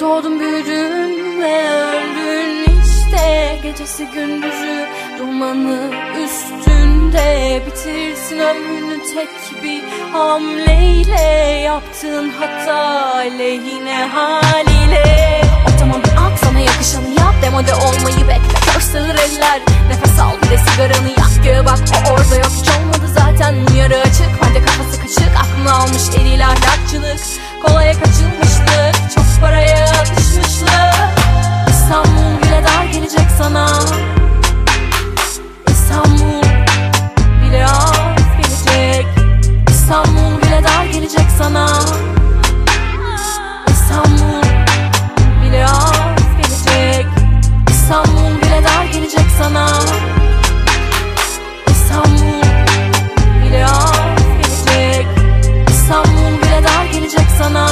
doğdun büyüdün ve öldün işte. Gecesi gündüzü dumanı üstünde, bitirsin ömrünü tek bir hamleyle. Yaptığın hata aleyhine haliyle. Ortama bir at, sana yakışanı yap, demode olmayı bekle. Kör sığır eller, nefes al bir de sigaranı yak. Göğe bak, o orada yok, hiç olmadı zaten. Uyarı açık, bence kafası kaçık. Aklını almış eril ahlakçılık, kolaya kaçılmışlık, çok paraya atışmışlık. İstanbul bile dar gelecek sana, İstanbul bile az gelecek. İstanbul bile dar gelecek sana, İstanbul bile az gelecek. İstanbul bile dar gelecek sana, İstanbul bile az gelecek. İstanbul bile dar gelecek sana,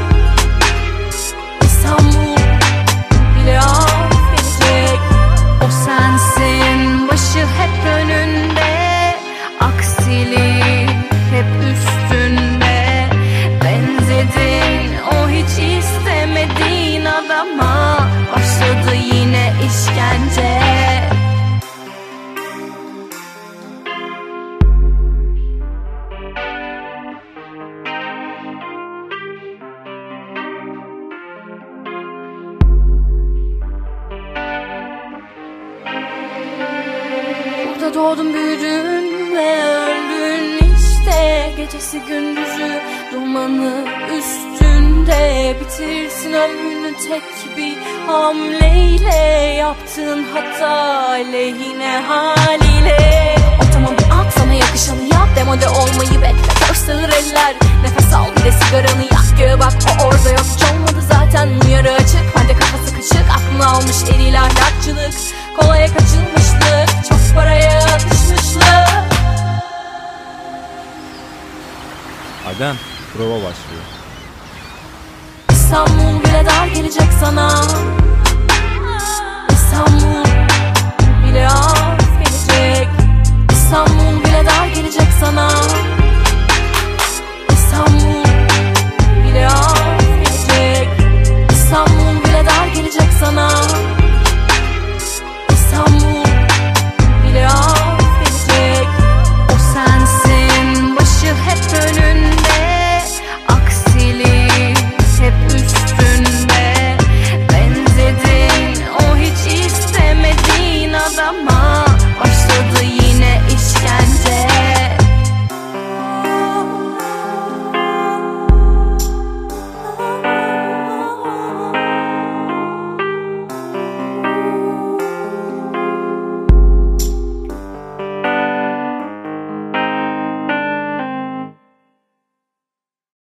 İstanbul bile az gelecek. O sensin, başı hep önünde, aksili hep üstünde. Benzedin o hiç istemediğin adama, başladı yine işkence. Burada doğdun büyüdün ve öldün işte. Gecesi gündüzü dumanı üstünde, bitirsin ömrünü tek bir hamleyle. Yaptığın hata aleyhine haliyle. Ortama bir at, sana yakışanı yap, demode olmayı bekle. Kör sığır eller, nefes al bir de sigaranı yak. Göğe bak, o orada yok, hiç olmadı zaten. Uyarı açık, bence kafası kaçık. Aklını almış eril ahlakçılık, kolaya kaçılmışlık, çok paraya atışmışlık. Adem, prova başlıyor. İstanbul bile dar gelecek sana, İstanbul bile az gelecek. İstanbul bile dar gelecek sana,